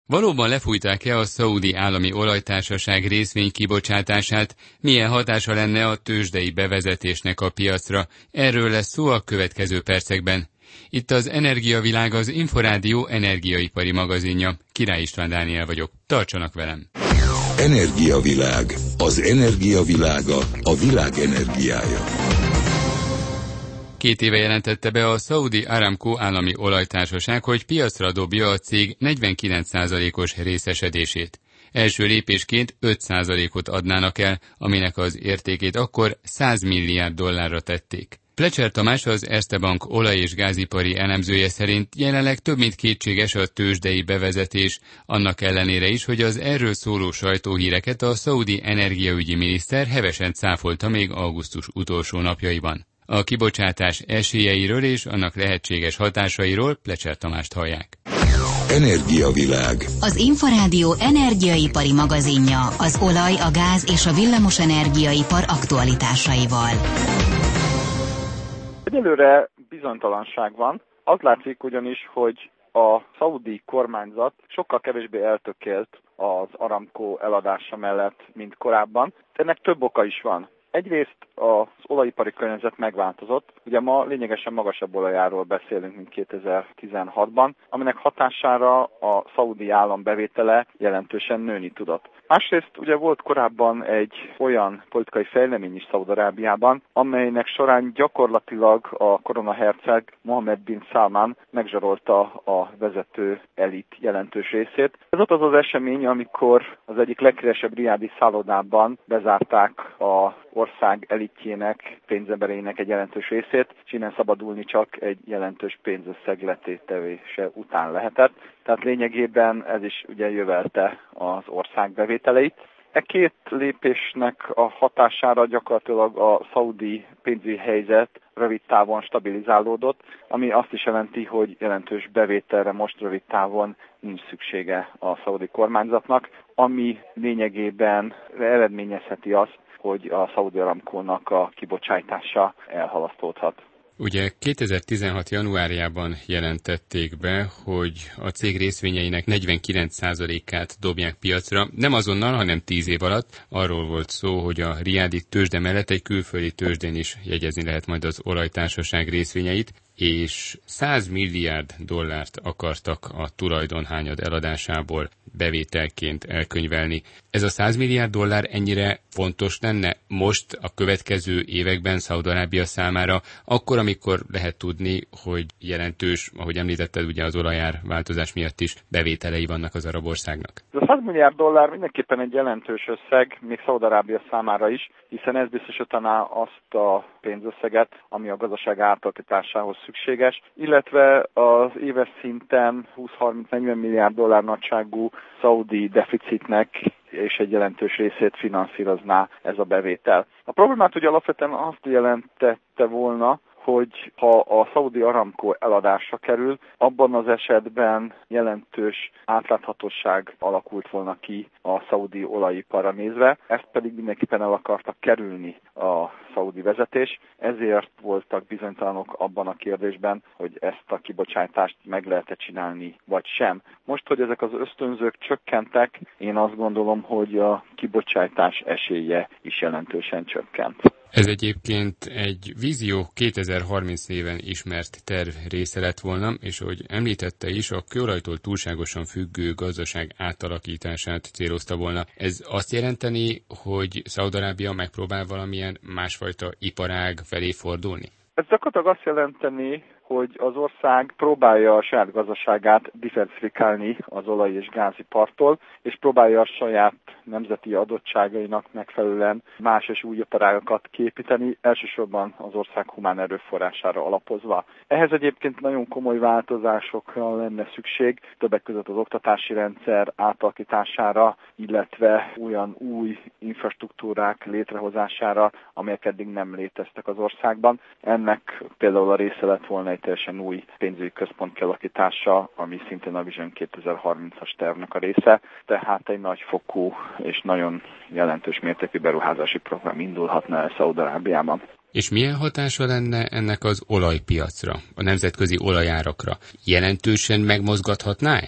Valóban lefújták-e a szaúdi állami olajtársaság részvénykibocsátását? Milyen hatása lenne a tőzsdei bevezetésnek a piacra? Erről lesz szó a következő percekben. Itt az Energiavilág, az Inforádió energiaipari magazinja. Király István Dániel vagyok. Tartsanak velem! Energiavilág. Az energia világa, a világ energiája. 2 éve jelentette be a Saudi Aramco állami olajtársaság, hogy piacra dobja a cég 49%-os részesedését. Első lépésként 5%-ot adnának el, aminek az értékét akkor 100 milliárd dollárra tették. Plecser Tamás, az Erste Bank olaj- és gázipari elemzője szerint jelenleg több mint kétséges a tőzsdei bevezetés, annak ellenére is, hogy az erről szóló sajtóhíreket a szaudi energiaügyi miniszter hevesen cáfolta még augusztus utolsó napjaiban. A kibocsátás esélyeiről és annak lehetséges hatásairól Plecser Tamást hallják. Energiavilág. Az Inforádió energiaipari magazinja az olaj, a gáz és a villamos energiaipar aktualitásaival. Egyelőre bizonytalanság van. Az látszik ugyanis, hogy a szaudi kormányzat sokkal kevésbé eltökélt az Aramco eladása mellett, mint korábban. Ennek több oka is van. Egyrészt az olajipari környezet megváltozott. Ugye ma lényegesen magasabb olajáról beszélünk, mint 2016-ban, aminek hatására a szaudi állam bevétele jelentősen nőni tudott. Másrészt ugye volt korábban egy olyan politikai fejlemény is Szaúd-Arábiában, amelynek során gyakorlatilag a koronaherceg Mohammed bin Salman megzsarolta a vezető elit jelentős részét. Ez ott az az esemény, amikor az egyik legkeresebb riádi szállodában bezárták az ország elitjének, pénzembereinek egy jelentős részét, és innen szabadulni csak egy jelentős pénzösszeg letétevése után lehetett. Tehát lényegében ez is ugye jövelte az ország bevételeit. E két lépésnek a hatására gyakorlatilag a szaudi pénzügyi helyzet rövid távon stabilizálódott, ami azt is jelenti, hogy jelentős bevételre most rövid távon nincs szüksége a szaudi kormányzatnak, ami lényegében eredményezheti azt, hogy a Saudi Aramco-nak a kibocsátása elhalasztódhat. Ugye 2016. januárjában jelentették be, hogy a cég részvényeinek 49%-át dobják piacra. Nem azonnal, hanem 10 év alatt. Arról volt szó, hogy a riádi tőzsde mellett egy külföldi tőzsdén is jegyezni lehet majd az olajtársaság részvényeit, és 100 milliárd dollárt akartak a tulajdonhányad eladásából bevételként elkönyvelni. Ez a 100 milliárd dollár ennyire fontos lenne most a következő években Szaúd-Arábia számára, akkor, amikor lehet tudni, hogy jelentős, ahogy említetted, ugye az olajár változás miatt is bevételei vannak az arab országnak. Ez a 100 milliárd dollár mindenképpen egy jelentős összeg, még Szaúd-Arábia számára is, hiszen ez biztosítaná azt a pénzösszeget, ami a gazdaság átalakításához szükséges, illetve az éves szinten 20-30-40 milliárd dollár nagyságú szaudi deficitnek és egy jelentős részét finanszírozná ez a bevétel. A problémát ugye alapvetően azt jelentette volna, hogy ha a Saudi Aramco eladásra kerül, abban az esetben jelentős átláthatóság alakult volna ki a szaudi olajiparra nézve, ezt pedig mindenképpen el akartak kerülni a szaudi vezetés, ezért voltak bizonytalanok abban a kérdésben, hogy ezt a kibocsátást meg lehet-e csinálni, vagy sem. Most, hogy ezek az ösztönzők csökkentek, én azt gondolom, hogy a kibocsátás esélye is jelentősen csökkent. Ez egyébként egy vízió 2030 néven ismert terv része lett volna, és ahogy említette is, a kőolajtól túlságosan függő gazdaság átalakítását célozta volna. Ez azt jelenteni, hogy Szaúd-Arábia megpróbál valamilyen másfajta iparág felé fordulni? Ez gyakorlatilag azt jelenteni, hogy az ország próbálja a saját gazdaságát diversifikálni az olaj- és gázipartól, és próbálja a saját nemzeti adottságainak megfelelően más és új iparágakat kiépíteni, elsősorban az ország humán erőforrására alapozva. Ehhez egyébként nagyon komoly változásokra lenne szükség, többek között az oktatási rendszer átalakítására, illetve olyan új infrastruktúrák létrehozására, amelyek eddig nem léteztek az országban. Ennek például a része lett volna egy teljesen új pénzügyi központ kialakítása, ami szintén a Vision 2030-as tervnek a része, tehát egy nagyfokú és nagyon jelentős mértékű beruházási program indulhatna el Szaúd-Arábiában. És milyen hatása lenne ennek az olajpiacra, a nemzetközi olajárakra? Jelentősen megmozgathatná ez?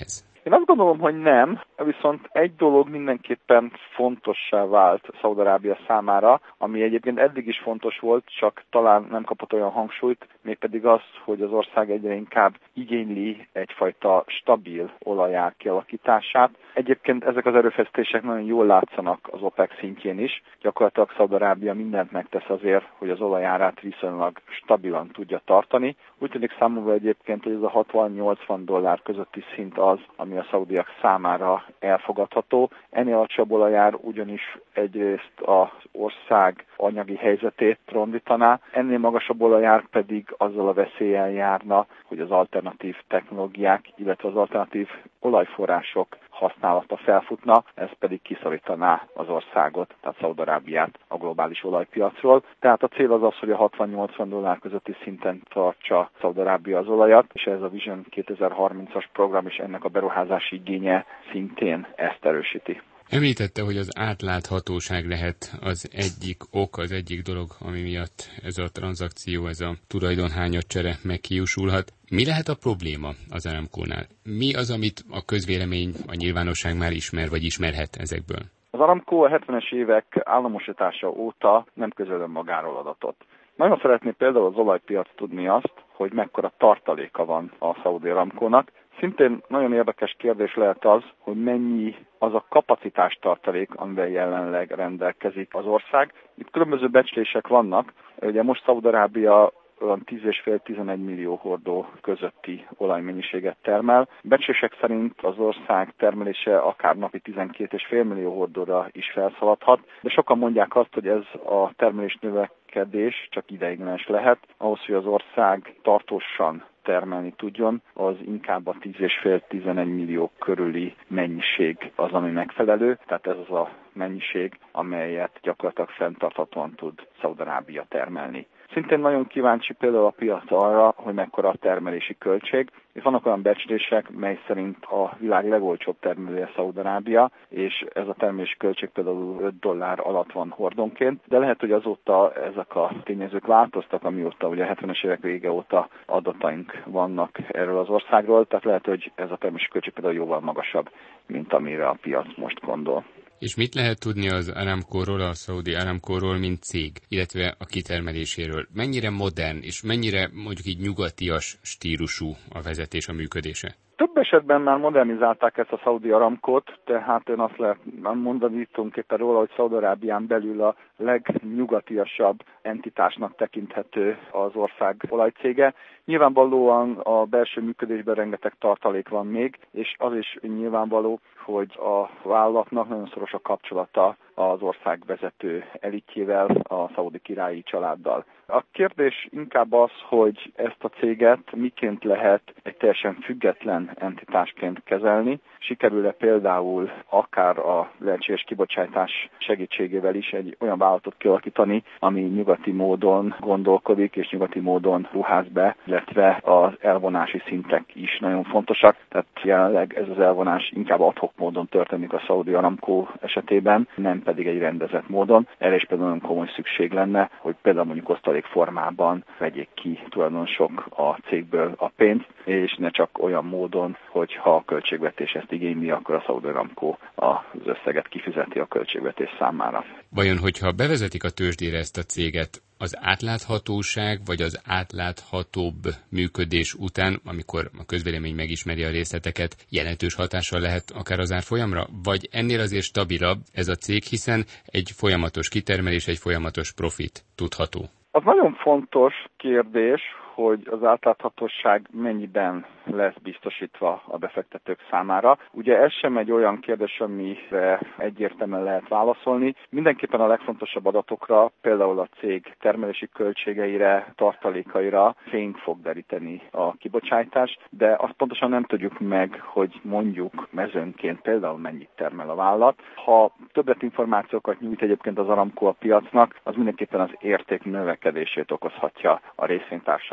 Én azt gondolom, hogy nem, viszont egy dolog mindenképpen fontossá vált Szaúd-Arábia számára, ami egyébként eddig is fontos volt, csak talán nem kapott olyan hangsúlyt, mégpedig az, hogy az ország egyre inkább igényli egyfajta stabil olajár kialakítását. Egyébként ezek az erőfeszítések nagyon jól látszanak az OPEC szintjén is. Gyakorlatilag Szaúd-Arábia mindent megtesz azért, hogy az olajárát viszonylag stabilan tudja tartani. Úgy tűnik számomra egyébként, hogy ez a $60-80 közötti szint az, ami a szaudiak számára elfogadható. Ennél alacsonyabb olajár ugyanis egyrészt az ország anyagi helyzetét rondítaná, ennél magasabb olajár pedig azzal a veszéllyel járna, hogy az alternatív technológiák, illetve az alternatív olajforrások használata felfutna, ez pedig kiszorítaná az országot, tehát Szaúd-Arábiát a globális olajpiacról. Tehát a cél az az, hogy a $60-80 közötti szinten tartsa Szaúd-Arábia az olajat, és ez a Vision 2030-as program és ennek a beruházási igénye szintén ezt erősíti. Említette, hogy az átláthatóság lehet az egyik ok, az egyik dolog, ami miatt ez a tranzakció, ez a tulajdonhányadcsere meghiúsulhat. Mi lehet a probléma az Aramco-nál? Mi az, amit a közvélemény, a nyilvánosság már ismer, vagy ismerhet ezekből? Az Aramco a 70-es évek államosítása óta nem közöl magáról adatot. Nagyon szeretné például az olajpiac tudni azt, hogy mekkora tartaléka van a Szaúdi Aramco-nak. Szintén nagyon érdekes kérdés lehet az, hogy mennyi az a kapacitástartalék, amivel jelenleg rendelkezik az ország. Itt különböző becslések vannak. Ugye most Szaúd-Arábia olyan 10,5-11 millió hordó közötti olajmennyiséget termel. Becslések szerint az ország termelése akár napi 12,5 millió hordóra is felszaladhat, de sokan mondják azt, hogy ez a termelés növekedés csak ideiglenes lehet. Ahhoz, hogy az ország tartósan termelni tudjon, az inkább a 10,5-11 millió körüli mennyiség az, ami megfelelő. Tehát ez az a mennyiség, amelyet gyakorlatilag fenntarthatóan tud Szaúd-Arábia termelni. Szintén nagyon kíváncsi például a piac arra, hogy mekkora a termelési költség. És vannak olyan becslések, mely szerint a világ legolcsóbb termelője Szaúd-Arábia, és ez a termelési költség például $5 alatt van hordonként, de lehet, hogy azóta ezek a tényezők változtak, amióta ugye a 70-es évek vége óta adataink vannak erről az országról, tehát lehet, hogy ez a termelési költség például jóval magasabb, mint amire a piac most gondol. És mit lehet tudni az Aramco-ról, a Szaúdi Aramco-ról, mint cég, illetve a kitermeléséről? Mennyire modern, és mennyire mondjuk így nyugatias stílusú a vezetés, a működése? Több esetben már modernizálták ezt a Szaúdi Aramcot, tehát én azt lehet mondani tulajdonképpen róla, hogy Szaúd-Arábián belül a legnyugatiasabb entitásnak tekinthető az ország olajcége. Nyilvánvalóan a belső működésben rengeteg tartalék van még, és az is nyilvánvaló, hogy a vállalatnak nagyon szoros a kapcsolata az ország vezető elitjével, a szaúdi királyi családdal. A kérdés inkább az, hogy ezt a céget miként lehet egy teljesen független entitásként kezelni. Sikerül-e például akár a lehetséges kibocsátás segítségével is egy olyan vállalatot kialakítani, ami nyugati módon gondolkodik és nyugati módon ruház be, illetve az elvonási szintek is nagyon fontosak. Tehát jelenleg ez az elvonás inkább ad hoc módon történik a Szaúdi Aramco esetében, nem pedig egy rendezett módon. Erre is például nagyon komoly szükség lenne, hogy például mondjuk osztalék formában vegyék ki tulajdonosok a cégből a pénzt, és ne csak olyan módon, hogy ha a költségvetés ezt igényli, akkor a Szaúdi Aramco az összeget kifizeti a költségvetés számára. Vajon, hogyha bevezetik a tőzsdére ezt a céget, az átláthatóság vagy az átláthatóbb működés után, amikor a közvélemény megismeri a részleteket, jelentős hatással lehet akár az árfolyamra? Vagy ennél azért stabilabb ez a cég, hiszen egy folyamatos kitermelés, egy folyamatos profit tudható? Az nagyon fontos kérdés, hogy az átláthatóság mennyiben lesz biztosítva a befektetők számára. Ugye ez sem egy olyan kérdés, amire egyértelműen lehet válaszolni. Mindenképpen a legfontosabb adatokra, például a cég termelési költségeire, tartalékaira fényt fog deríteni a kibocsátás, de azt pontosan nem tudjuk meg, hogy mondjuk mezőnként például mennyit termel a vállalat. Ha többletinformációkat nyújt egyébként az Aramco a piacnak, az mindenképpen az érték növekedését okozhatja a részvénytársaság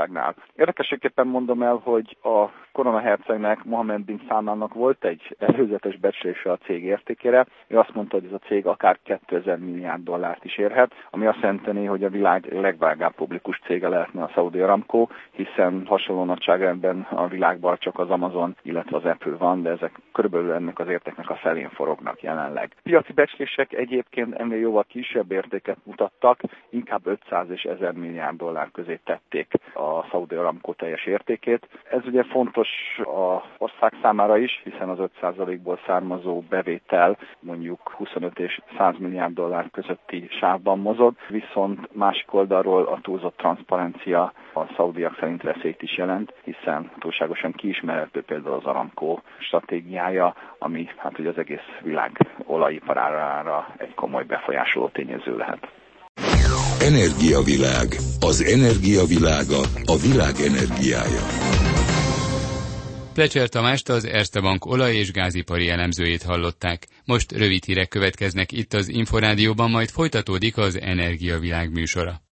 világnál. Érdekességképpen mondom el, hogy a koronahercegnek, Mohammed bin Salmannak volt egy előzetes becslése a cég értékére. Ő azt mondta, hogy ez a cég akár 2000 milliárd dollárt is érhet, ami azt jelenteni, hogy a világ legvágább publikus cége lehetne a Saudi Aramco, hiszen hasonló nagyságrendben a világban csak az Amazon, illetve az Apple van, de ezek körülbelül ennek az értéknek a felén forognak jelenleg. Piaci becslések egyébként ennél jóval kisebb értéket mutattak, inkább 500 és 1000 milliárd dollár közé tették a Saudi Aramco teljes értékét. Ez ugye fontos az ország számára is, hiszen az 5%-ból származó bevétel mondjuk 25 és 100 milliárd dollár közötti sávban mozog, viszont másik oldalról a túlzott transzparencia a szaudiak szerint veszélyt is jelent, hiszen túlságosan kiismerhető például az Aramco stratégiája, ami hát ugye az egész világ olajiparára egy komoly befolyásoló tényező lehet. Energiavilág. Az energiavilága a világ energiája. Plecser Tamást, az Erste Bank olaj- és gázipari elemzőjét hallották. Most rövid hírek következnek itt az Inforádióban, majd folytatódik az Energiavilág műsora.